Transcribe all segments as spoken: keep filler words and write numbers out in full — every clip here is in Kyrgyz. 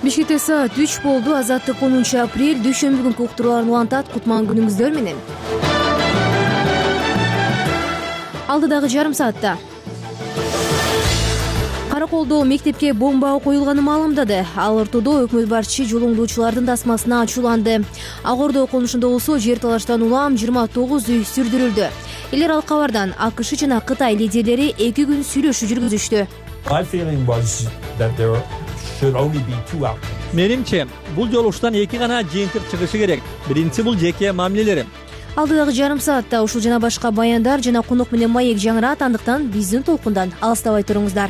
Бишкекте саат үч болду. Азаттык онунчу апрель дүйшөмбү күнкү уктурууларын улантат. Кутман күнүңүздөр менен. Алдыдагы жарым саатта Караколдо мектепке бомба коюлганы маалымдады. Ал ортодо өкмөт башчы жол оңдоочулардын тасмасына ачууланды. Ак Ордо конушунда болсо жер талаштан улам жыйырма тогуз үй сүрдүрүлдү. Эл аралык кабардан АКШ жана Кытай лидерлери эки күн сүйлөшүү жүргүзүштү. Менимче, бул жолугуштан эки гана жыйынтык чыгышы керек. Биринчи бул жеке мамилелер. Алдыдагы жарым саатта ушул жана башка баяндар жана конок менен маек жаңырат, андыктан биздин толкундан алыстабай туруңуздар.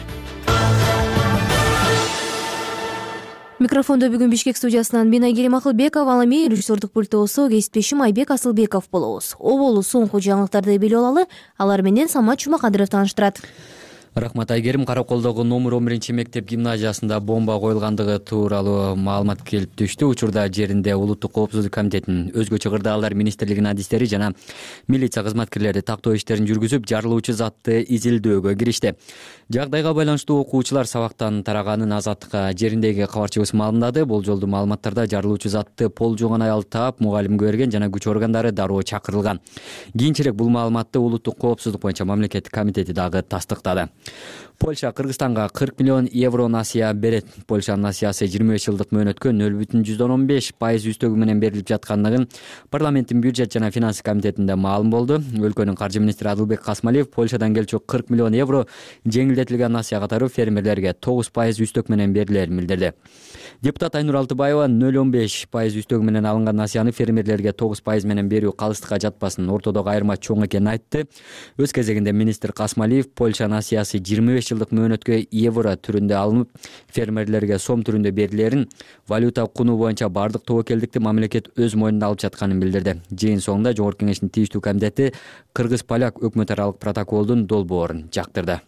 Микрофондо бүгүн Бишкек студиясынан мен Айгерим Акылбекова, ал эми режиссердук пультта болсо кесиптешим Айбек Асылбеков болобуз. Оболу соңку жаңылыктарды билип алалы, алар менен Самат Жумакадыров тааныштырат. Рахмат Айгерим. Караколдогу номер он биринчи мектеп гимназиясында бомба коюлгандыгы тууралуу маалымат келип түштү. Учурда жеринде Улуттук коопсуздук комитетинин, өзгөчө кырдаалдар министрлигинин адистери жана милиция кызматкерлери тактоо иштерин жүргүзүп, жарылуучу затты изилдөөгө киришти. Жагдайга байланыштуу окуучулар сабактан тараганын Азаттыкка жериндеги кабарчыбыз маалымдады. Болжолдуу маалыматтарда жарылуучу затты пол жууган аял таап, мугалимге берген жана күч органдары дароо чакырылган. Кийинчерээк бул маалыматты Улуттук коопсуздук боюнча мамлекеттик комитети дагы тастыктады. Польша Кыргызстанга кырк миллион евро насыя берет. Польшанын насыясы жыйырма беш жылдык мөөнөткө нөл бүтүн жүздөн он беш пайыз үстөгү менен берилип жаткандыгын парламенттин бюджет жана финансы комитетинде маалым болду. Өлкөнүн каржы министри Адылбек Касмалиев Польшадан келчү кырк миллион евро жеңилдетилген насыя катары фермерлерге тогуз пайыз үстөк менен берилерин билдирди. Депутат Айнур Алтыбаева нөл он беш пайыз үстөгү менен алынган насыяны фермерлерге тогуз пайыз менен берүү калыстыкка жатпасын, ортодогу айырма чоң экенин айтты. Өз кезегинде министр Касмалиев Польша насыясы жыйырма беш жылдык мөөнөткө евро түрүндө алынып, фермерлерге сом түрүндө берилерин, валюта куну боюнча бардык тобокелдикти мамлекет өз мойнуна алып жатканын билдирди. Жыйын соңунда Жогорку Кеңештин тийиштүү комитети кыргыз-поляк өкмөт аралык протоколдун долбоорун жактырды.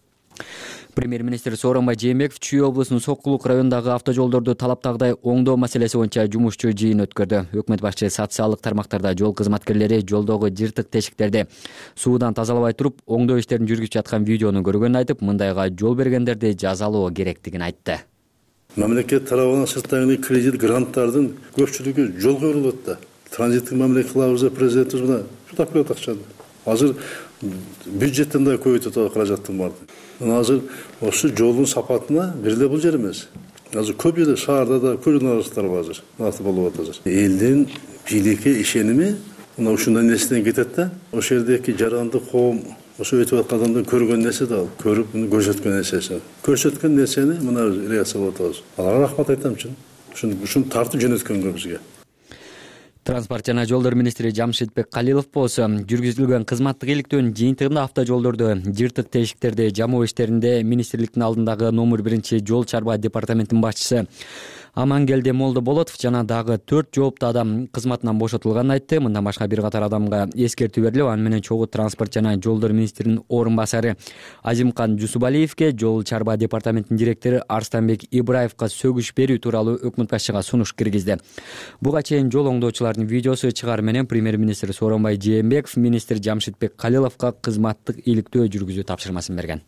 Премьер-министр Сооронбай Жээнбеков Чүй облусунун Сокулук районундагы автожолдорду талаптагыдай оңдоо маселеси боюнча жумушчу жыйын өткөрдү. Өкмөт башчы социалдык тармактарда жол кызматкерлери жолдогу жыртык тешиктерди суудан тазалабай туруп, оңдоо иштерин жүргүзүп жаткан видеону көргөнүн айтып, мындайга жол бергендерди жазалоо керектигин айтты. Мамлекет тарабынан сырттагы кредит гранттардын көпчүлүгү жолго берилип атты. Транзиттик мамлекет кылабыз деп президентибиз мына жутап берет акчаны. Азыр бюджеттен да көбөйтүп каражаттын барды. Азыр ошо жолдун сапатына бир эле бул жер эмес. Азыр көп жерде шаарда да көрүнүштөр бар азыр. Насып болуп атат азыр. Элдин бийликке ишеними мына ушундай нерседен кетет да. Ошол жердеги жаранды коом ошо өтүп аткан адамдын көргөн нерсе да ал, көрүп муну көрсөткөн нерсеси. Көрсөткөн нерсени мына реакция болот азыр. Аларга рахмат айтам чын. Ушун ушун тартып жөнөткөнгө бизге. Транспорт жана жолдор министри Жамшитбек Калилов болсо, жүргүзүлгөн кызматтык иликтөөнүн жыйынтыгында автожолдорду жыртык тешиктерди жамоо иштеринде министрликтин алдындагы номер биринчи жол чарба департаментинин башчысы Амангелде Молдо Болотов жана дагы төрт жооптуу адам кызматынан бошотулганын айтты. Мындан башка бир катар адамга эскертүү берилип, аны менен чогуу транспорт жана жолдор министринин орун басары Азимкан Жусубалиевке, жол чарба департаментинин директору Арстанбек Ибраевка сөгүш берүү тууралуу өкмөт башчыга сунуш киргизди. Буга чейин жол оңдоочулардын видеосу чыгаар менен премьер-министр Сооронбай Жээнбеков министр Жамшитбек Калиловго кызматтык иликтөө жүргүзүү тапшырмасын берген.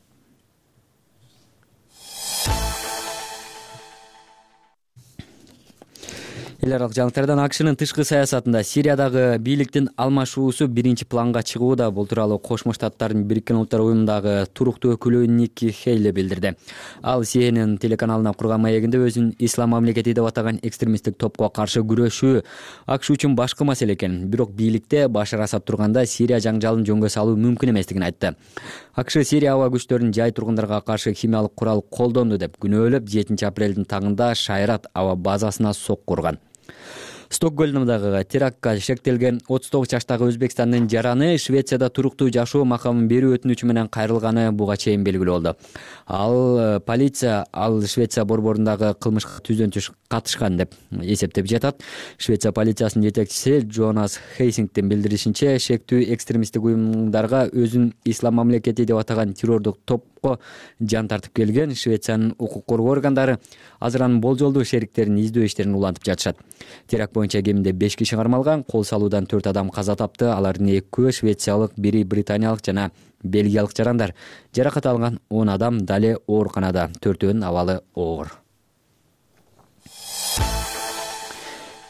Эл аралык жаңылыктардан АКШнын тышкы саясатында Сириядагы бийликтин алмашуусу биринчи планга чыгууда. Бул тууралуу Кошмо Штаттардын Бириккен Улуттар уюмундагы туруктуу өкүлү Никки Хейли билдирди. Ал Си Эн Эн телеканалына курган маегинде өзүн ислам мамлекети деп атаган экстремисттик топко каршы күрөшүү АКШ үчүн башкы маселе экенин, бирок бийликте Башар Асад турганда Сирия жаңжалын жөнгө салуу мүмкүн эместигин айтты. АКШ Сирия аба күчтөрүн жай тургундарга каршы химиялык курал колдонду деп күнөөлөп, жетинчи апрелдин таңында Шайрат аба базасына сокку урган. Стокгольмдагы терактка шектелген отуз тогуз жаштагы Өзбекстандын жараны Швецияда туруктуу жашоо макамын берүү өтүнүчү менен кайрылганы буга чейин белгилүү болду. Ал полиция ал Швеция борборундагы кылмышка түздөн түш катышкан деп эсептеп жатат. Швеция полициясынын жетекчиси Джонас Хейсингтин билдиришинче, шектүү экстремисттик уюмдарга өзүн ислам мамлекети деп атаган террордук топко жан тартып келген Швециянын укук коргоо органдары азыр анын болжолдуу шериктерин издөө иштерин улантып жатышат. Теракт боюнча кеминде беш киши кармалган, кол салуудан төрт адам каза тапты. Алардын экөө швециялык, бири британиялык жана бельгиялык жарандар. Жаракат алган он адам дале ооруканада, төртөөнүн абалы оор.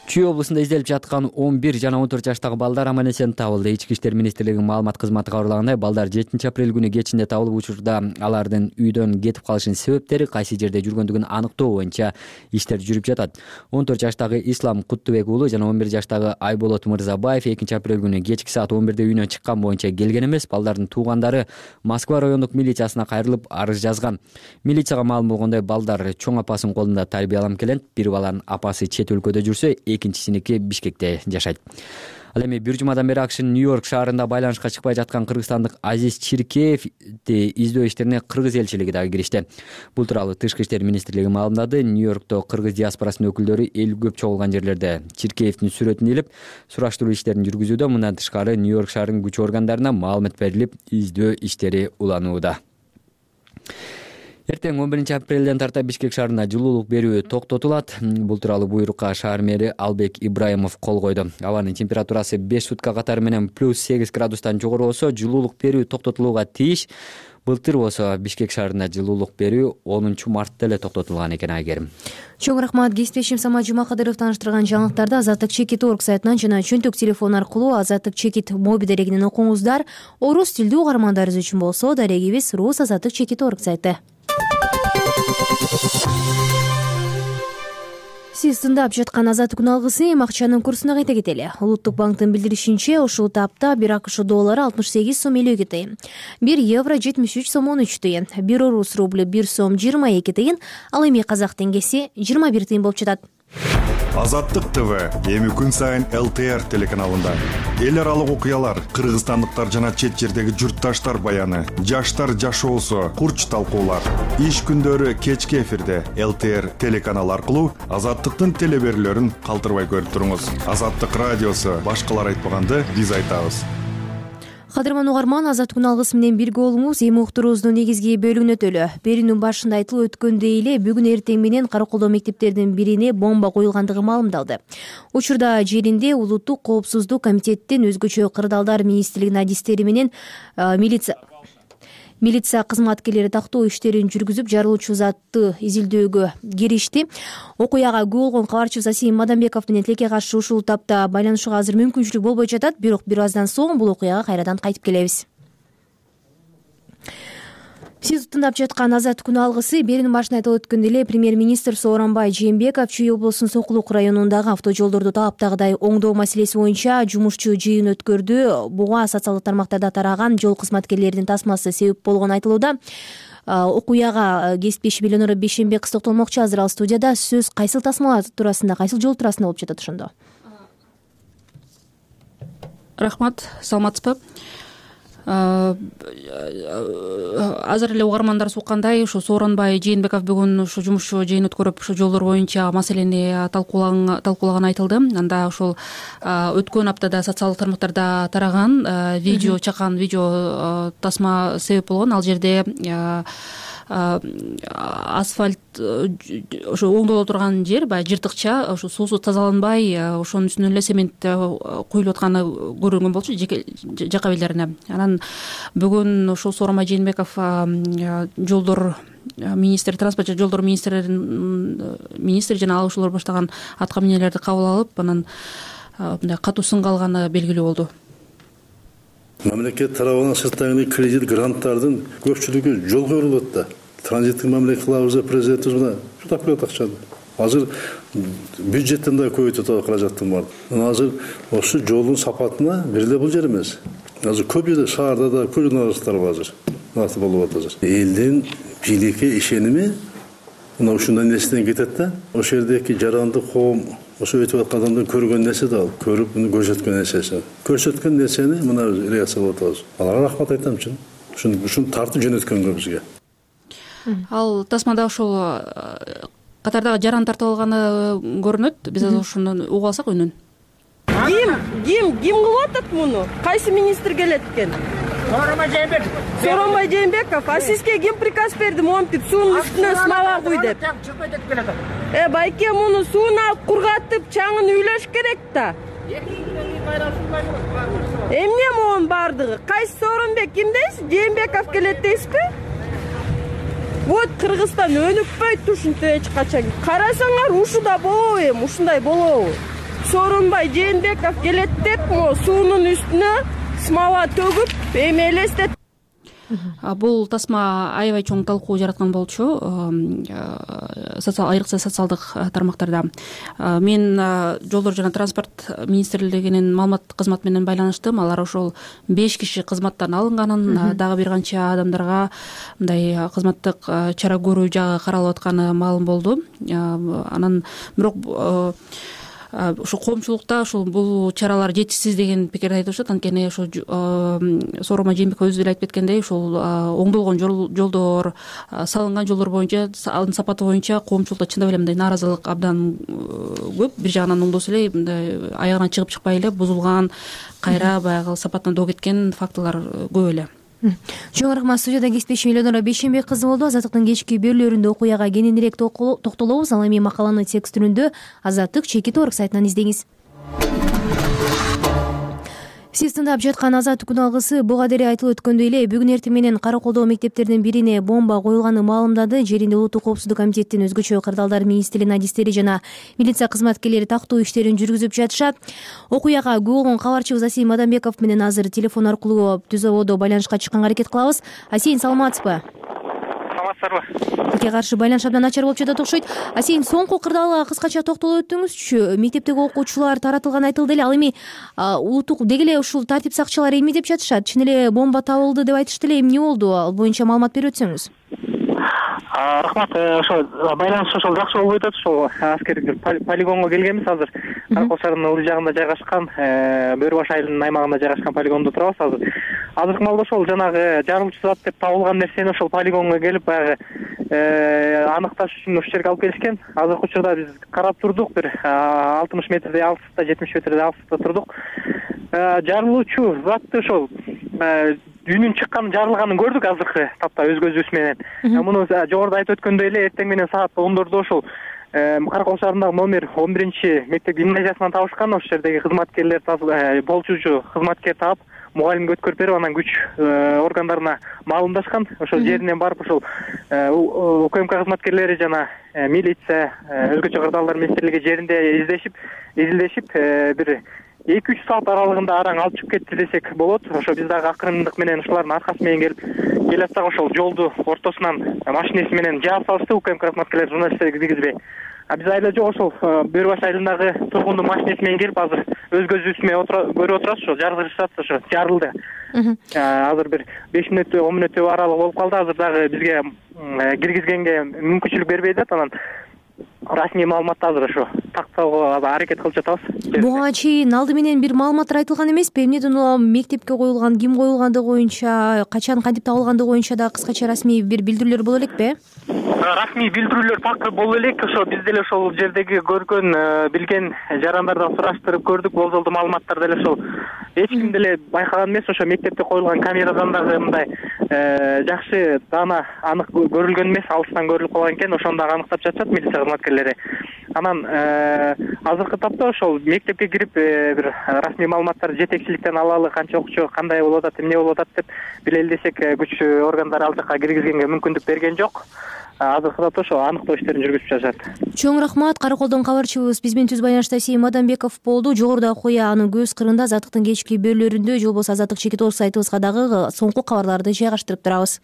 Чүй облусунда изделип жаткан он бир жана он төрт жаштагы балдар аман-эсен табылды. Ички иштер министрлигинин маалымат кызматы кабарлагандай, балдар жетинчи апрель күнү кечинде табылып, учурда алардын үйдөн кетип калышынын себептери, кайсы жерде жүргөндүгүн аныктоо боюнча иштер жүрүп жатат. он төрт жаштагы Ислам Куттубек уулу жана он бир жаштагы Айболот Мырзабаев экинчи апрель күнү кечки саат он бирде үйүнөн чыккан боюнча келген эмес. Балдардын туугандары Москва райондук милициясына кайрылып арыз жазган. Милицияга маалым болгондой, балдар чоң апасынын колунда тарбияланып келет. Бир баланын апасы чет өлкөдө жүрсө, экинчисиники Бишкекте жашайт. Ал эми бир жумадан бери акшнын Нью-Йорк шаарында байланышка чыкпай жаткан кыргызстандык Азиз Чиркеевди издөө иштерине кыргыз элчилиги дагы киришти. Бул тууралуу Тышкы иштер министрлиги маалымдады. Нью-Йоркто кыргыз диаспорасынын өкүлдөрү эл көп чогулган жерлерде Чиркеевдин сүрөтүн илип, сураштыруу иштерин жүргүзүүдө. Мындан тышкары Нью-Йорк шаарынын күч органдарына маалымат берилип, издөө иштери уланууда. Эртең он биринчи апрелден тарта Бишкек шаарына жылуулук берүү токтотулат. Бул тууралуу буйрукка шаар мэри Албек Ибраимов кол койду. Абанын температурасы беш сутка катары менен плюс сегиз градустан жогору болсо, жылуулук берүү токтотулууга тийиш. Былтыр болсо Бишкек шаарына жылуулук берүү онунчу мартта эле токтотулган экен. Айгерим. Чоң рахмат. Кесиптешим Самат Жумакадыров тааныштырган жаңылыктарды Азаттык чекит орг сайтынан жана чөнтөк телефон аркылуу Азаттык чекит моби дарегинен окуңуздар. Орус тилдүү угармандарыбыз үчүн болсо дарегибиз Рус Азаттык чекит орг сайты. Сиз тыңдап жаткан Азаттык күн алгысы акчанын курсуна кайта кетели. Улуттук банктын билдиришинче, ушул тапта бир АКШ доллары алтымыш сегиз сом элүү тыйын, бир евро жетимиш үч сом он үч тыйын, бир орус рубль бир сом жыйырма эки тыйын, ал эми казак теңгеси жыйырма бир тыйын болуп жатат. Азаттык ТВ эми күн сайын эл тэ эр телеканалында эл аралык окуялар, кыргызстандыктар жана чет жердеги журтташтар баяны, жаштар жашоосу, курч талкуулар. Иш күндөрү кечки эфирде эл тэ эр телеканалы аркылуу Азаттыктын телеберүүлөрүн калтырбай көрүп туруңуз. Азаттык радиосу башкалар айтпаганды биз айтабыз. Кадырман угарман, Азаттык күн алгысы менен бирге болуңуз. Эми уктуруубуздун негизги бөлүгүнө өтөлү. Берүүнүн башында айтылып өткөндөй эле бүгүн эртең менен Караколдо мектептердин бирине бомба коюлгандыгы маалымдалды. Учурда жеринде Улуттук коопсуздук комитеттин өзгөчө кырдаалдар министрлигинин адистери менен милиция Милиция кызматкерлери тактоо иштерин жүргүзүп, жарылуучу затты изилдөөгө киришти. Окуяга күбө болгон кабарчыбыз Асим Мадамбеков менен тилекке каршы ушул тапта байланышууга азыр мүмкүнчүлүк болбой жатат. Бирок бир аздан соң бул окуяга кайрадан кайтып келебиз. Сиз тыңдап жаткан Азаттык күн алгысы берүүнүн башында айтылып өткөндөй эле премьер-министр Сооронбай Жээнбеков Чүй облусунун Сокулук районундагы автожолдорду талаптагыдай оңдоо маселеси боюнча жумушчу жыйын өткөрдү. Буга социалдык тармактарда тараган жол кызматкерлеринин тасмасы себеп болгону айтылууда. Окуяга кесиптеши Элеонора Бейшенбек токтолмокчу. Азыр ал студияда. Сөз кайсыл тасмалар туурасында, кайсыл жол туурасында болуп жатат ошондо? Рахмат, саламатсызбы? Азыр эле угармандарыбыз уккандай, ушу Сооронбай Жээнбеков бүгүн ушу жумушчу жыйын өткөрүп, ушу жолдор боюнча маселени талкуулаганы айтылды. Анда ушул өткөн аптада социалдык тармактарда тараган видео, чакан видео тасма себеп болгон. Ал жерде асфальт ошо оңдоло турган жер баягы жыртыкча, ошо суусу тазаланбай, ошонун үстүнө эле цемент куюлуп атканы көрүнгөн болчу жака берлерине. Анан бүгүн ошол Сооронбай Жээнбеков жолдор министри, транспорт жолдор министринин министри жана ал ушулар баштаган атка минелерди кабыл алып, анан мындай катуу сынга алганы белгилүү болду. Мамлекет тарабынан сырттагы кредит гранттардын көпчүлүгү жолго урулат да. Транзиттик мамлекет кылабыз, президентибиз мына жутап келет акчаны. Азыр бюджеттен да көбөйтүп каражаттын бар. Азыр ошо жолдун сапатына бир эле бул жер эмес. Азыр көп жерде шаарда да көп журналисттер бар азыр. Насып болуп атат. Элдин бийликке ишеними мына ушундай нерседен кетет да. Ошол жердеги жарандык коом ошо өтүп аткан адамдын көргөн нерсе да ал, көрүп муну көрсөткөн нерсеси. Көрсөткөн нерсени мына реакция болуп атабыз. Аларга рахмат айтам чын. Ушуну ушуну тартып жөнөткөнгө бизге. Ал тасмада ошол катардагы жаран тартып алганы көрүнөт. Биз ошону угуп алсак үнүн. Ким, ким, ким кылып атат муну? Кайсы министр келет экен? Сооронбай Жээнбеков. Сооронбай Жээнбеков. А сизге ким приказ берди монтип суунун үстүнө смола куй деп? Э, байке муну сууну алып кургатып, чаңын үйлөш керек да. Эмне монун бардыгы? Кайсы Сооронбек ким дейсиз? Жээнбеков келет дейсизби? Вот Кыргызстан өнүкпөйт ушинтип эч качан. Карасаңар ушуда болобу эми, ушундай болобу? Сооронбай Жээнбеков келет деп могу суунун үстүнө смола төгүп эми элестет. Бул тасма аябай чоң талкуу жараткан болчу айрыкча социалдык тармактарда. Мен жолдор жана транспорт министрлигинин маалымат кызматы менен байланыштым. Алар ошол беш киши кызматтан алынганын, дагы бир канча адамдарга мындай кызматтык чара көрүү жагы каралып атканы маалым болду. Анан бирок ошо коомчулукта ушул бул чаралар жетишсиз деген пикирди айтышат. Анткени ошо Сооронбай Жээнбеков өзү деле айтып кеткендей, ушул оңдолгон жолдор, салынган жолдор боюнча, анын сапаты боюнча коомчулукта чындап эле мындай нааразылык абдан көп. Бир жагынан оңдосо эле мындай аягынан чыгып чыкпай эле бузулган, кайра баягы сапатынан доо кеткен фактылар көп эле. Чоң рахмат. Студияда кесиптешим Элеонора Бейшенбек кызы болду. Азаттыктын кечки берүүлөрүндө окуяга кененирээк токтолобуз. Ал эми макаланы текст түрүндө Азаттык чекит орг сайтынан издеңиз. Сиз тыңдап жаткан Азаттык күн алгысы буга дере айтылып өткөндөй эле бүгүн эртең менен кара колдоо мектептеринин бирине бомба коюлганы маалымдады. Жеринде улуттук коопсуздук комитеттин өзгөчө кырдаалдар министрлигинин адистери жана милиция кызматкерлери тактоо иштерин жүргүзүп жатышат. Окуяга күбө болгон кабарчыбыз Асейин Мадамбеков менен азыр телефон аркылуу түз абодо байланышка чыкканга аракет кылабыз. Асейин, саламатсызбы? Саламатсыздарбы? Тике каршы байланыш абдан начар болуп жатат окшойт. Асейин, соңку кырдаалга кыскача токтолуп өтүңүзчү. Мектептеги окуучулар таратылган айтылды эле. Ал эми улуттук деги эле ушул тартип сакчылары эмне деп жатышат? Чын эле бомба табылды деп айтышты эле. Эмне болду? Ал боюнча маалымат берип өтсөңүз. Рахмат. Ошо байланыш ошол жакшы болуп атат. Ошол аскердик полигонго келгенбиз азыр. Каракол шаарынын ылдый жагында жайгашкан, Бөрү баш айылынын аймагында жайгашкан полигондо турабыз азыр. Азыркы маалда ошол жанагы жарылуучу зат деп табылган нерсени ошол полигонго келип баягы аныкташ үчүн ушул жерге алып келишкен. Азыркы учурда биз карап турдук, бир алтымыш метрдей алыстыкта, жетимиш метрдей алыстыкта турдук. Жарылуучу затты ошол үйүнүн чыкканын, жарылганын көрдүк азыркы тапта өз көзүбүз менен. Муну жогоруда айтып өткөндөй эле эртең менен саат ондордо ошол Каракол шаарындагы номер он биринчи мектеп гимназиясынан табышкан. Ошол жердеги кызматкерлер, болчучу кызматкер таап, мугалимге өткөрүп берип, анан күч органдарына маалымдашкан. Ошол жеринен барып ошол УКМК кызматкерлери жана милиция, өзгөчө кырдаалдар министрлиги жеринде издешип, изилдешип, бир эки үч саат аралыгында араң алып чыгып кетти десек болот. Ошо биз дагы акырындык менен ушулардын аркасы менен келип келатсак, ошол жолду ортосунан машинеси менен жаап салышты. УКМК кызматкерлери журналисттерге киргизбей. А биз айла жок, ошол Бөрү баш айылындагы тургундун машинеси менен келип азыр өз көзүбүз менен көрүп отурабыз. Ошо жарылышат, ошо жарылды. Азыр бир беш мүнөттөй, он мүнөттөй аралык болуп калды. Азыр дагы бизге киргизгенге мүмкүнчүлүк бербейт атат. Анан расмий маалыматты азыр ошо тактоого аракет кылып жатабыз. Буга чейин алды менен бир маалыматтар айтылган эмеспи? Эмнеден улам мектепке коюлган, ким коюлгандыгы боюнча, качан, кантип табылгандыгы боюнча да кыскача расмий бир билдирүүлөр боло элекпи? Расмий билдирүүлөр так боло элек. Ошо биз деле ошол жердеги көргөн, билген жарандардан сураштырып көрдүк. Болжолдуу маалыматтар деле ошол эч ким деле байкаган эмес. Ошо мектепте коюлган камерадан дагы мындай жакшы, даана анык көрүлгөн эмес, алыстан көрүлүп калган экен. Ошону дагы аныктап жатышат милиция кызматкерлери. Анан азыркы тапта ошол мектепке кирип бир расмий маалыматтарды жетекчиликтен алалы, канча окуучу кандай болуп атат, эмне болуп атат деп билели десек, күч органдары ал жака киргизгенге мүмкүндүк берген жок. Азыркы тапта ошо аныктоо иштерин жүргүзүп жатышат. Чоң рахмат. Караколдон кабарчыбыз биз менен түз байланышта Асейин Мадамбеков болду. Жогоруда окуя анын көз кырында Азаттыктын кечки берүүлөрүндө, же болбосо Азаттык чекит орг сайтыбызга дагы соңку кабарларды жайгаштырып турабыз.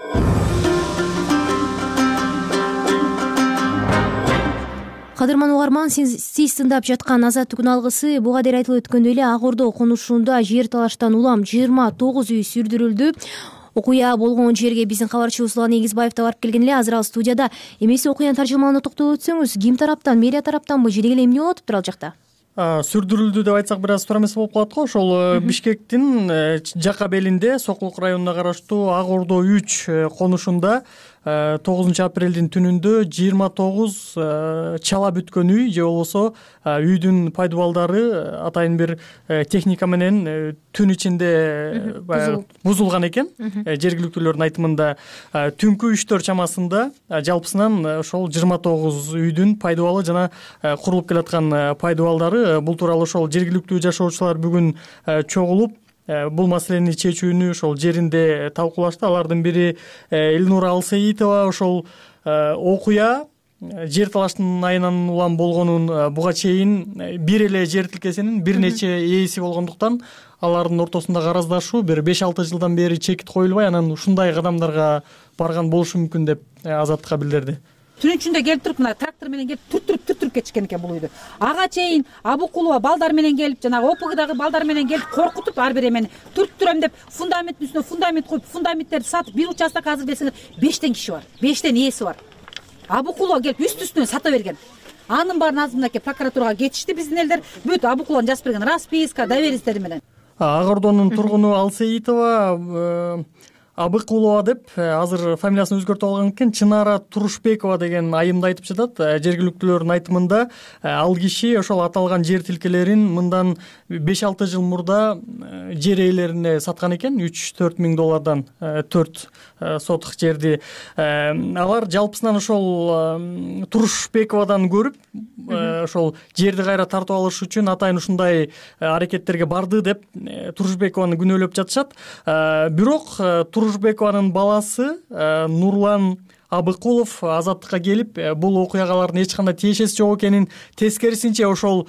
Кадырман угарман, сиз тыңдап жаткан Азаттык күн алгысы буга дере айтылып өткөндөй эле Ак Ордо конушунда жер талаштан улам жыйырма тогуз үй сүрдүрүлдү. Окуя болгон жерге биздин кабарчыбыз Улан Эгизбаев да барып келген эле. Азыр ал студияда. Эмеси окуянын таржымалына токтолуп өтсөңүз, ким тараптан, мэрия тараптанбы, же деги эле эмне болуп атыптыр ал жакта? Сүрдүрүлдү деп айтсак бир аз туура эмес болуп калат го. Ошол Бишкектин Жака белинде, Сокулук районуна караштуу Ак Ордо үч конушунда тогузунчу апрелдин түнүндө жыйырма тогуз чала бүткөн үй, же болбосо үйдүн пайдубалдары атайын бир техника менен түн ичинде бузулган экен. Жергиликтүүлөрдүн айтымында түнкү үчтөр чамасында жалпысынан ошол жыйырма тогуз үйдүн пайдубалы жана курулуп келаткан пайдубалдары. Бул тууралуу ошол жергиликтүү жашоочулар бүгүн чогулуп бул маселени чечүүнү ошол жеринде талкуулашты. Алардын бири Элнура Алсеитова. Ошол окуя жер талаштын айынан улам болгонун буга чейин бир эле жер тилкесинин бир нече ээси болгондуктан алардын ортосунда араздашуу бир беш алты жылдан бери чекит коюлбай анан ушундай кадамдарга барган болушу мүмкүн деп Азаттыкка билдирди. Түнүн ичинде келип туруп мына трактор менен келип түртүрүп түртүрүп кетишкен экен бул үйдү. Ага чейин Абыкулова балдар менен келип, жанагы ОПГдагы балдар менен келип коркутуп ар бир эмени түрттүрөм деп фундаменттин үстүнө фундамент коюп, фундаменттерди сатып, бир участок азыр десеңер бештен киши бар, бештен ээси бар. Абыкулова келип үстү-үстүнө сата берген. Анын баарын азыр мынакей прокуратурага кетишти биздин элдер. Бүт Абыкулованын жазып берген расписка, доверенностьтери менен. Ак Ордонун тургуну Алсеитова Абыкулова деп азыр фамилиясын өзгөртүп алган экен. Чынара Турушбекова деген айымды айтып жатат. Жергиликтүүлөрдүн айтымында ал киши ошол аталган жер тилкелерин мындан беш алты жыл мурда жер ээлерине саткан экен. үч төрт миң доллардан төрт сотук жерди. Алар жалпысынан ошол Турушбековадан көрүп ошол жерди кайра тартып алыш үчүн атайын ушундай аракеттерге барды деп Турушбекованы күнөөлөп жатышат. Бирок Турушбекованын баласы Нурлан Абыкулов Азаттыкка келип бул окуялардын эч кандай тиешеси жок экенин, тескерисинче ошол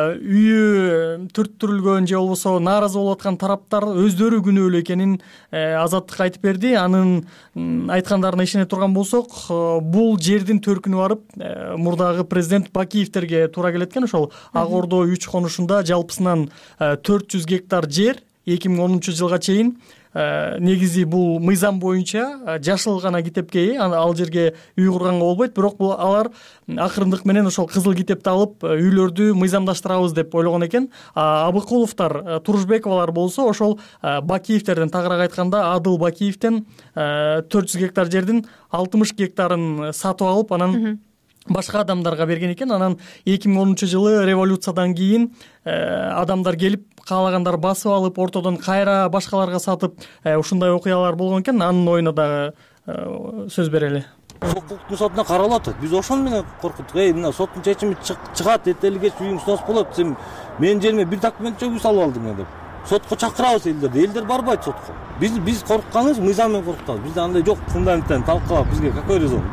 үйү түрттүрүлгөн же болбосо нааразы болуп аткан тараптар өздөрү күнөөлүү экенин Азаттыкка айтып берди. Анын айткандарына ишене турган болсок, бул жердин төркүнү барып мурдагы президент Бакиевтерге туура келет экен. Ошол Ак Ордо үч конушунда жалпысынан төрт жүз гектар жер эки миң онунчу жылга чейин негизи бул мыйзам боюнча жашыл гана китепке ээ, ал жерге үй курганга болбойт. Бирок бул алар акырындык менен ошол кызыл китепти алып үйлөрдү мыйзамдаштырабыз деп ойлогон экен. Абыкуловдор, Турушбековалар болсо ошол Бакиевтерден, тагыраак айтканда Адыл Бакиевден төрт жүз гектар жердин алтымыш гектарын сатып алып, анан башка адамдарга берген экен. Анан эки миң онунчу жылы революциядан кийин адамдар келип каалагандар басып алып, ортодон кайра башкаларга сатып, ушундай окуялар болгон экен. Анын оюна дагы сөз берели. Укуктун сотуна каралып атат. Биз ошону менен коркуттук. Эй, мына соттун чечими чыгат, эртели кеч үйүң снос болот. Сен менин жериме бир документ жок үй салып алдың деп. Сотко чакырабыз элдерди. Элдер барбайт сотко. Биз биз коркканыбыз мыйзам менен коркутабыз. Бизде андай жок, фундаменттен талкалап бизге какой резон?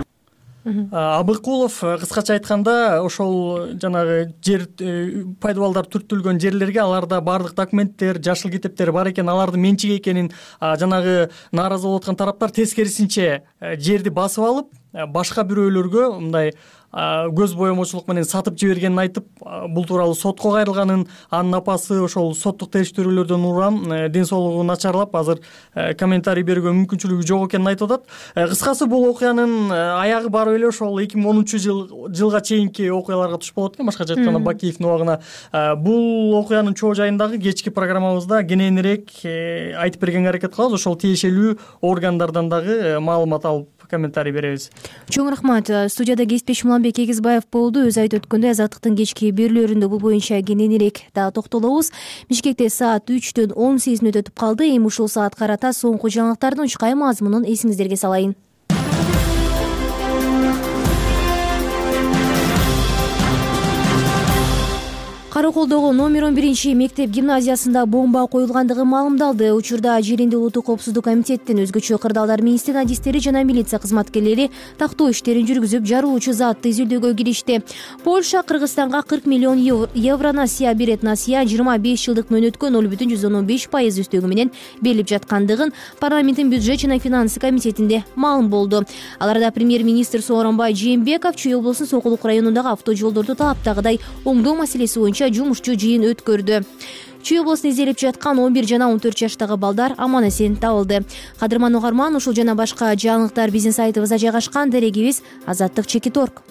Абыкулов кыскача айтканда ошол жанагы жер пайдабалдар түртүлгөн жерлерге аларда баардык документтер, жашыл китептер бар экен, алардын менчиги экенин, жанагы нааразы болуп аткан тараптар тескерисинче жерди басып алып, башка бирөөлөргө мындай көз боемочулук менен сатып жибергенин айтып, бул тууралуу сотко кайрылганын, анын апасы ошол соттук териштирүүлөрдөн урам, ден соолугу начарлап, азыр комментарий берүүгө мүмкүнчүлүгү жок экенин айтып атат. Кыскасы бул окуянын аягы барып эле ошол эки миң онунчу жылга чейинки окуяларга туш болот экен. Башкача айтканда Бакиевдин убагына. Бул окуянын чоо жайындагы кечки программабызда кененирээк айтып бергенге аракет кылабыз. Ошол тиешелүү органдардан дагы маалымат алып комментарий беребиз. Чоң рахмат. Студияда кесипдеш Муланбек Эгизбаев болду. Өз айтып өткөндөй, Азаттыктын кечки берүүлөрүндө бул боюнча кененирээк да токтолобуз. Бишкекте саат үчтөн он сегиз мүнөт өтүп калды. Эми ушул саат карата соңку жаңылыктардын учкай мазмунун эсиңиздерге салайын. Караколдогу номер он биринчи мектеп гимназиясында бомба коюлгандыгы маалымдалды. Учурда жеринде улуттук коопсуздук комитеттин өзгөчө кырдаалдар министринин адистери жана милиция кызматкерлери тактоо иштерин жүргүзүп, жарылуучу затты изилдөөгө киришти. Польша Кыргызстанга кырк миллион евро насыя берет. Насыя жыйырма беш жылдык мөөнөткө ноль бүтүн жүздөн он беш пайыз үстөгү менен берилип жаткандыгын парламенттин бюджет жана финансы комитетинде маалым болду. Аларда премьер-министр Сооронбай Жээнбеков Чүй облусунун Сокулук районундагы автожолдорду талаптагыдай оңдоо маселеси боюнча жумушчу жыйын өткөрдү. Чүй облусунда изделип жаткан он бир жана он төрт жаштагы балдар аман эсен табылды. Кадырман угарман, ушул жана башка жаңылыктар биздин сайтыбызда жайгашкан. Дарегибиз азаттык чекит точка орг.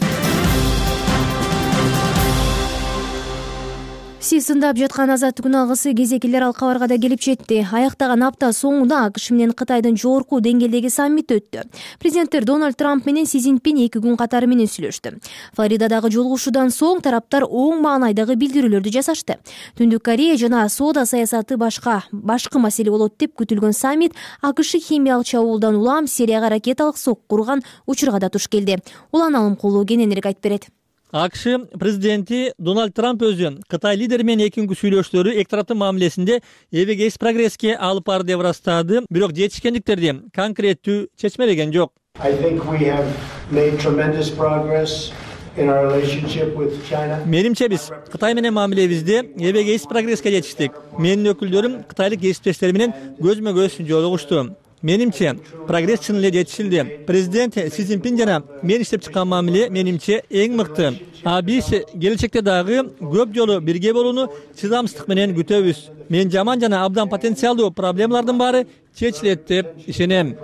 Сиз тыңдап жаткан Азаттык күн алгысы кезекилер ал кабарга да келип жетти. Аяктаган апта соңунда АКШ менен Кытайдын жогорку деңгээлдеги саммити өттү. Президенттер Дональд Трамп менен Си Цзиньпин эки күн катары менен сүйлөштү. Флоридадагы жолугушуудан соң тараптар оң маанайдагы билдирүүлөрдү жасашты. Түндүк Корея жана соода саясаты башка башкы маселе болот деп күтүлгөн саммит АКШ химиялык чабуулдан улам Сирияга ракеталык сокку курган учурга да туш келди. Улан Алымкулуу кененирээк айтып берет. АКШ президенти Дональд Трамп өзү Кытай лидери менен эки күнгө сүйлөшүүлөрү эки тараптын мамилесинде эбегейс прогресске алып барды деп ырастады. Бирок жетишкендиктерди конкреттүү чечмелеген жок. Менимче биз Кытай менен мамилебизде эбегейсиз прогресске жетиштик. Менин өкүлдөрүм кытайлык кесиптештер менен көзмө көз жолугушту. Менимче прогресс чын эле жетишилди. Президент Си Цзиньпин жана мен иштеп чыккан мамиле менимче эң мыкты. А биз келечекте дагы көп жолу бирге болууну чыдамсыздык менен күтөбүз. Мен жаман жана абдан потенциалдуу проблемалардын баары чечилет деп ишенем,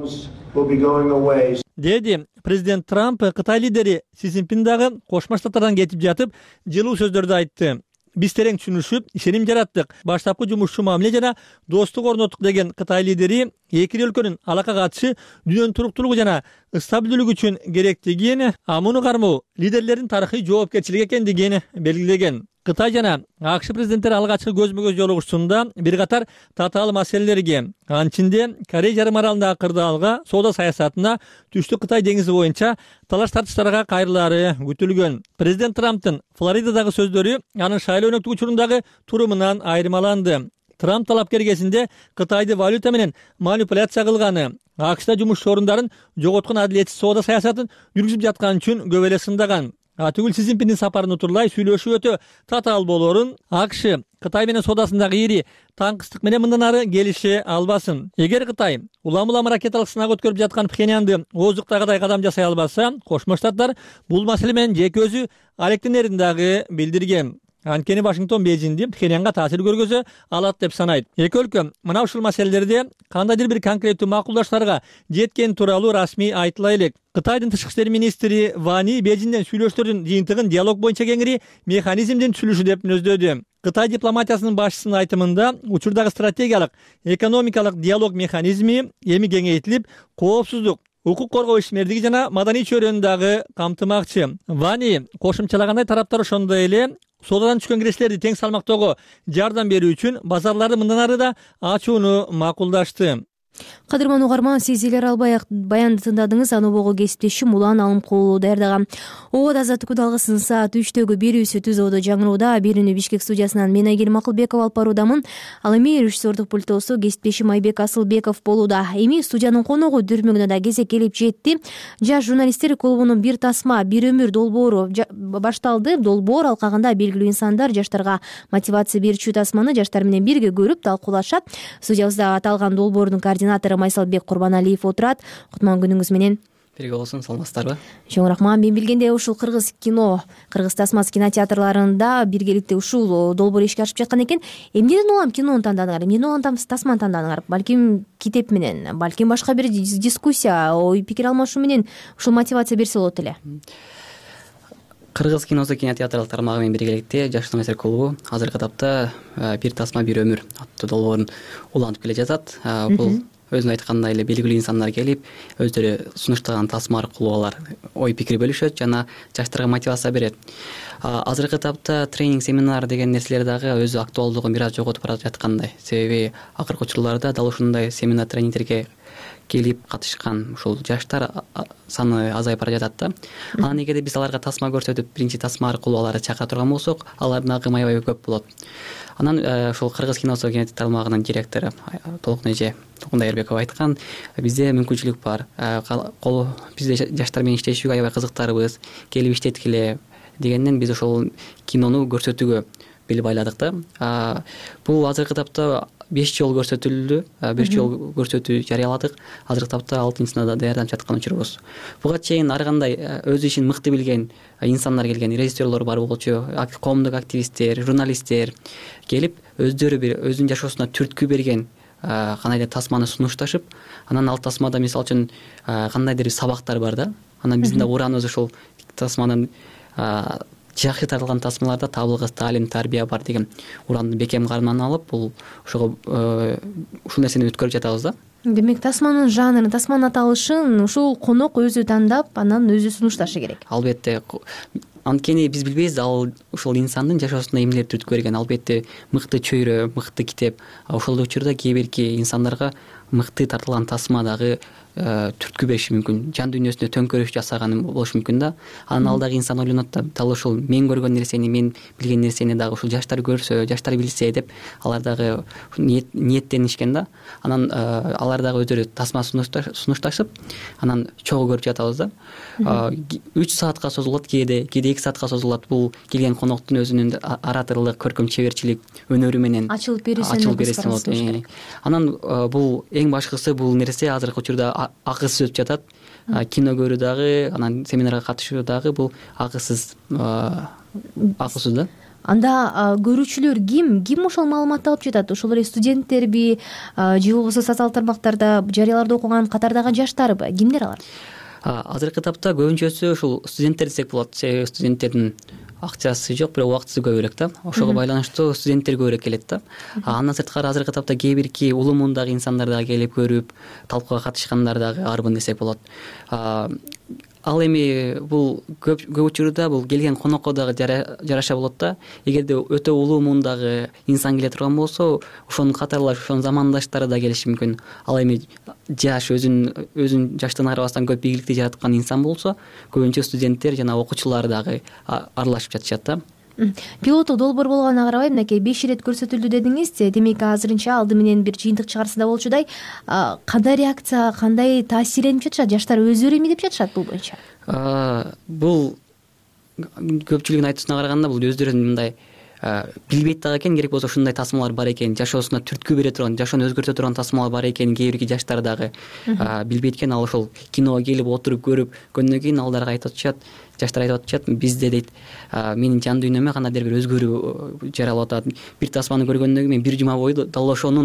деди президент Трамп. Кытай лидери Си Цзиньпин дагы Кошмо Штаттардан кетип жатып жылуу сөздөрдү айтты. Биз терең түшүнүшүп, ишеним жараттык. Баштапкы жумушчу мамиле жана достук орноттук деген Кытай лидери эки өлкөнүн алака катышы дүйнөнүн туруктуулугу жана стабилдүүлүгү үчүн керектигин, а муну кармоо лидерлердин тарыхый жоопкерчилиги экендигин белгилеген. Кытай жана АКШ президенттери алгачкы көзмө көз жолугушуусунда бир катар татаал маселелерге, анчинде Корей жарым аралындагы кырдаалга, соода саясатына, Түштүк Кытай деңизи боюнча талаш тартыштарга кайрылаары күтүлгөн. Президент Трамптын Флоридадагы сөздөрү анын шайлоо өнөктүк учурундагы турумунан айырмаланды. Трамп талапкер кезинде Кытайды валюта менен манипуляция кылганы, АКШда жумушчу орундарын жоготкон адилетсиз соода саясатын жүргүзүп жаткан үчүн көп эле сындаган. Атүгүл Си Цзиньпиндин сапарын утурлай сүйлөшүү өтө татаал болоорун, АКШ Кытай менен соодасындагы ири таңкыстык менен мындан ары келише албасын. Эгер Кытай улам-улам ракеталык сынак өткөрүп жаткан Пхеньянды ооздуктагыдай кадам жасай албаса, Кошмо Штаттар бул маселе менен жеке өзү алектенерин дагы билдирген. Анткени Вашингтон Бейжиңди Пхеньянга таасир көргөзө алат деп санайт. Эки өлкө мына ушул маселелерде кандайдыр бир конкреттүү макулдаштарга жеткен тууралуу расмий айтыла элек. Кытайдын тышкы иштер министри Вани Бейжиңден сүйлөштөрдүн жыйынтыгын диалог боюнча кеңири механизмдин түзүлүшү деп мүнөздөдү. Кытай дипломатиясынын башчысынын айтымында учурдагы стратегиялык экономикалык диалог механизми эми кеңейтилип, коопсуздук, укук коргоо ишмердиги жана маданий чөйрөнү дагы камтымакчы. Вани кошумчалагандай, тараптар ошондой эле соодадан түшкөн кириштерди тең салмактоого жардам берүү үчүн базарларды мындан ары да ачууну макулдашты. Кадырман угарман, сиз элер албай баянды тыңдадыңыз. Анобого кесиптешим Улан Алымкулуу даярдаган Обод Азаттык үналгысынын саат үчтөгү берүүсү түзүүдө жаңыроодо. Берүүнү Бишкек студиясынан мен Айгерим Акылбекова алып баруудамын. Ал эми режиссердук пультосу кесиптешим Айбек Асылбеков болууда. Эми студиянын коногу дүрмөгүнө да кезек келип жетти. Жаш журналисттер клубунун бир тасма бир өмүр долбоору башталды. Долбоор алкагында белгилүү инсандар жаштарга мотивация берүүчү тасманы жаштар менен бирге көрүп талкуулашат. Студиябызда аталган долбоордун координатору Майсалбек Курбаналиев отурат. Кутман күнүңүз менен. Бирге болсун, саламатсыздарбы? Чоң рахмат. Мен билгенде ушул кыргыз кино, кыргыз тасмасы кинотеатрларында биргеликте ушул долбоор ишке ашып жаткан экен. Эмнеден улам кинону тандадыңар? Эмнеден улам тасманы тандадыңар? Балким китеп менен, балким башка бир дискуссия, ой пикир алмашуу менен ушул мотивация берсе болот эле. Кыргыз киносу кинотеатрлык тармагы менен биргеликте Жаш журналисттер клубу азыркы тапта бир тасма бир өмүр аттуу долбоорун улантып келе жатат. Бул өзүнүн айткандай эле белгилүү инсандар келип, өздөрү сунуштаган тасма аркылуу алар ой пикир бөлүшөт жана жаштарга мотивация берет. Азыркы тапта тренинг, семинар деген нерселер дагы өзү актуалдуулугун бир аз жоготуп бара жаткандай. Себеби акыркы учурларда дал ушундай семинар, тренингтерге келип катышкан ушул жаштар саны азайып бара жатат да. Анан эгерде биз аларга тасма көрсөтүп, биринчи тасма аркылуу аларды чакыра турган болсок, алардын агымы аябай көп болот. Анан ушул Кыргыз киносу кинотеатр тармагынын директору Толкун эже Даярбекова айткан, бизде мүмкүнчүлүк бар. Бизде жаштар менен иштешүүгө аябай кызыктарбыз, келип иштеткиле дегенден биз ошол кинону көрсөтүүгө бел байладык да. Бул азыркы тапта беш жол көрсөтүлдү, беш жол көрсөтүү жарыяладык. Азыркы тапта алтынчысына да даярданып жаткан учурубуз. Буга чейин ар кандай өз ишин мыкты билген инсандар келген, режиссерлор бар болчу, коомдук активисттер, журналисттер келип, өздөрү бир өзүнүн жашоосуна түрткү берген кандайдыр тасманы сунушташып, анан ал тасмада мисалы үчүн кандайдыр сабактар бар да. Анан биздин да ураныбыз ушул тасманын жакшы тартылган тасмаларда табылгыс, таалим, тарбия бар деген уранды бекем карман алып, бул ошого ушул нерсени өткөрүп жатабыз да. Демек, тасманын жанрын, тасманын аталышын ушул конок өзү тандап, анан өзү сунушташы керек. Албетте, анткени биз билбейбиз ал ушул инсандын жашоосуна эмнелер түрткү берген. Албетте мыкты чөйрө, мыкты китеп, ошол учурда кээ бирки инсандарга мыкты тартылган тасма дагы түрткү бериши мүмкүн, жан дүйнөсүнө төңкөрүш жасаганы болушу мүмкүн да. Анан ал дагы инсан ойлонот да, дал ушул мен көргөн нерсени, мен билген нерсени дагы ушул жаштар көрсө, жаштар билсе деп алар дагы ниеттенишкен да. Анан алар дагы өздөрү тасма сунушташып, анан чогуу көрүп жатабыз да. үч саатка созулат, кээде кээде эки саатка созулат. Бул келген коноктун өзүнүн ораторлук, көркөм чеберчилик өнөрү менен ачылып берүүсүн болот. Анан бул эң башкысы, бул нерсе азыркы учурда акысыз өтүп жатат. Кино көрүү дагы, анан семинарга катышуу дагы бул акысыз акысыз да. Анда көрүүчүлөр ким ким ошол маалыматты алып жатат? Ошол эле студенттерби же болбосо социалдык тармактарда жарыяларды окуган катардагы жаштарбы? Кимдер алар? Азыркы тапта көбүнчөсү ушул студенттер десек болот. Себеби студенттердин акчасы жок, бирок убактысы көбүрөөк да. Ошого байланыштуу студенттер көбүрөөк келет да. Андан сырткары азыркы тапта кээ бирки улуу муундагы инсандар дагы келип көрүп, талкууга катышкандар дагы арбын десек болот. Ал эми бул көп учурда бул келген конокко дагы жараша болот да. Эгерде өтө улуу муундагы инсан келе турган болсо, ошонун катарлаш, ошонун замандаштары да келиши мүмкүн. Ал эми жаш өзүн өзүн жаштан айырбастан көп ийгиликти жараткан инсан болсо, көбүнчө студенттер жана окуучулар дагы аралашып жатышат да. Пилоттук долбоор болгонуна карабай, мынакей беш ирет көрсөтүлдү дедиңиз. Демек азырынча алды менен бир жыйынтык чыгарса да болчудай. Кандай реакция, кандай таасирленип жатышат? Жаштар өздөрү эмне деп жатышат бул боюнча? Бул көпчүлүгүнүн айтуусуна караганда бул өздөрүн мындай билбейт дагы экен, керек болсо ушундай тасмалар бар экен, жашоосуна түрткү бере турган, жашоону өзгөртө турган тасмалар бар экен, кээ бирки жаштар дагы билбейт экен. Ал ошол киного келип отуруп көрүп көргөндөн кийин алдарга айтып атышат, жаштар айтып атышат, бизде дейт менин жан дүйнөмө кандайдыр бир өзгөрүү жаралып атат. Бир тасманы көргөндөн кийин мен бир жума бою дал ошонун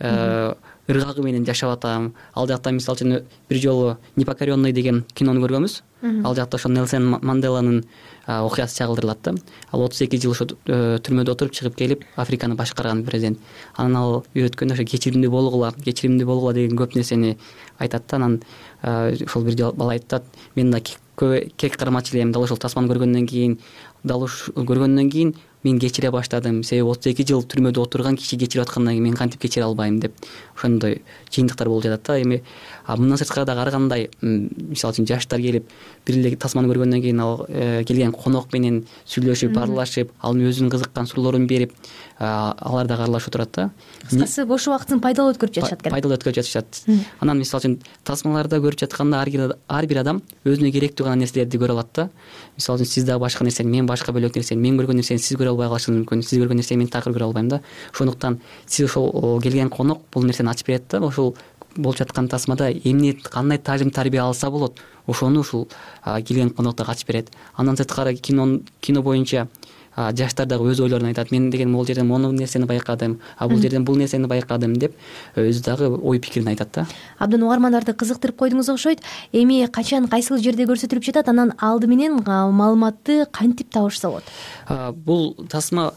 ыргагы менен жашап атам. Ал жакта мисалы үчүн бир жолу «Непокоренный» деген кинону көргөнбүз. Ал жакта ошо Нелсон Манделанын окуясы чагылдырылат да. Ал отуз эки жыл ошо түрмөдө отуруп чыгып келип, Африканы башкарган президент. Анан ал үйрөткөндө ошо кечиримдүү болгула, кечиримдүү болгула деген көп нерсени айтат да. Анан ошол бир бала айтат, мен да кек кармачу элем, дал ошол тасманы көргөндөн кийин, дал ушул көргөндөн кийин мен кечире баштадым. Себеби отуз эки жыл түрмөдө отурган киши кечирип аткандан кийин мен кантип кечире албайм деп ошондой жыйынтыктар болуп жатат да. Эми мындан сырткары дагы ар кандай, мисалы үчүн жаштар келип бир эле тасманы көргөндөн кийин ал келген конок менен сүйлөшүп, баарлашып, ал өзүнүн кызыккан суроолорун берип, алар дагы аралашып турат да. Кыскасы бош убактын пайдалуу өткөрүп жатышат экен. Пайдалуу өткөрүп жатышат. Анан мисалы үчүн тасмаларда көрүп жатканда ар бир адам өзүнө керектүү гана нерселерди көрө алат да. Мисалы үчүн сиз дагы башка нерсени, мен башка бөлөк нерсени, мен көргөн нерсени сиз көрө албай калышыңыз мүмкүн, сиз көргөн нерсени мен такыр көрө албайм да. Ошондуктан сиз ошол келген конок бул нерсени ачып берет да. Ошол болуп жаткан тасмада эмне, кандай таалим тарбия алса болот, ошону ушул келген конок да ачып берет. Андан сырткары кино кино боюнча жаштар дагы өз ойлорун айтат. Мен деген могул жерден мону нерсени байкадым, а бул жерден бул нерсени байкадым деп өзү дагы ой пикирин айтат да. Абдан угармандарды кызыктырып койдуңуз окшойт. Эми качан кайсыл жерде көрсөтүлүп жатат, анан алды менен маалыматты кантип табышса болот? Бул тасма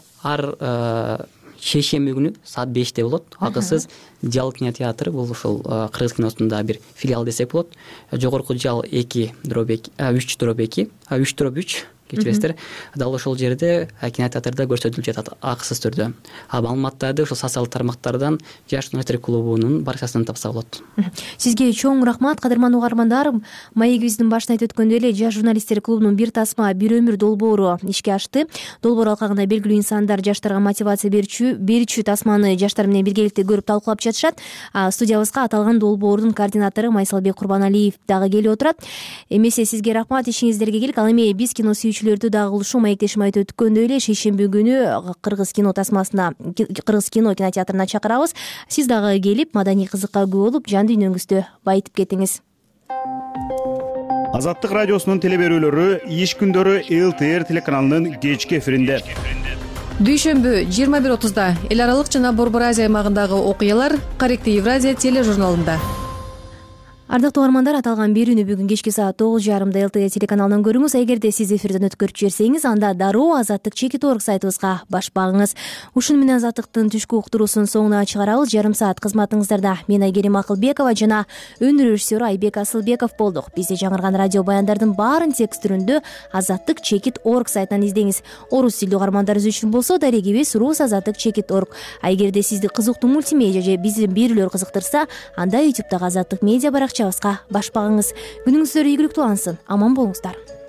ар шейшемби күнү саат беште болот. Акысыз Жал кинотеатры, бул ушул кыргыз киносунда бир филиал десек болот. Жогорку жал эки дробь эки, үч дробь эки, үч дробь үч кечиресиздер. Дал ошол жерде кинотеатрда көрсөтүлүп жатат акысыз түрдө. А маалыматтарды ошол социалдык тармактардан Жаш журналисттер клубунун баракчасынан тапса болот. Сизге чоң рахмат, кадырман угармандар. Маегибиздин башында айтып өткөндөй эле Жаш журналисттер клубунун бир тасма бир өмүр долбоору ишке ашты. Долбоор алкагында белгилүү инсандар жаштарга мотивация берүүчү берүүчү тасманы жаштар менен биргеликте көрүп талкуулап жатышат. Студиябызга аталган долбоордун координатору Майсалбек Курбаналиев дагы келип отурат. Эмесе сизге рахмат, ишиңиздерге игилик. Ал эми биз кино сүйүүчүлөрдү дагы кылышуу маектешим айтып өткөндөй эле шейшемби күнү Кыргыз кино тасмасына, Кыргыз кино кинотеатрына чакырабыз. Сиз дагы келип маданий кызыкка күбө болуп, жан дүйнөңүздү байытып кетиңиз. Азаттык радиосунун теле берүүлөрү иш күндөрү эл тэ эр телеканалынын кечки эфиринде. Дүйшөмбү жыйырма бир отузда эл аралык жана Борбор Азия аймагындагы окуялар Корректив Евразия тележурналында. Ардактуу угармандар, аталган берүүнү бүгүн кечки саат тогуз жарымда эл тэ телеканалынан көрүңүз. Эгерде сиз эфирден өткөрүп жиберсеңиз, анда дароо азаттык чекит орг сайтыбызга баш багыңыз. Ушуну менен азаттыктын түшкү уктуруусун соңуна чыгарабыз. Жарым саат кызматыңыздарда мен Айгерим Акылбекова жана өнөр режиссеру Айбек Асылбеков болдук. Бизде жаңырган радио баяндардын баарын текст түрүндө азаттык чекит орг сайтынан издеңиз. Орус тилдүү угармандарыбыз үчүн болсо дарегибиз рус азаттык чекит орг. А эгерде сизди кызыктуу мультимедиа же биздин берүүлөр кызыктырса, анда ютубтагы азаттык медиа баракчабызга баш багыңыз. Күнүңүздөр ийгиликтүү улансын. Аман болуңуздар.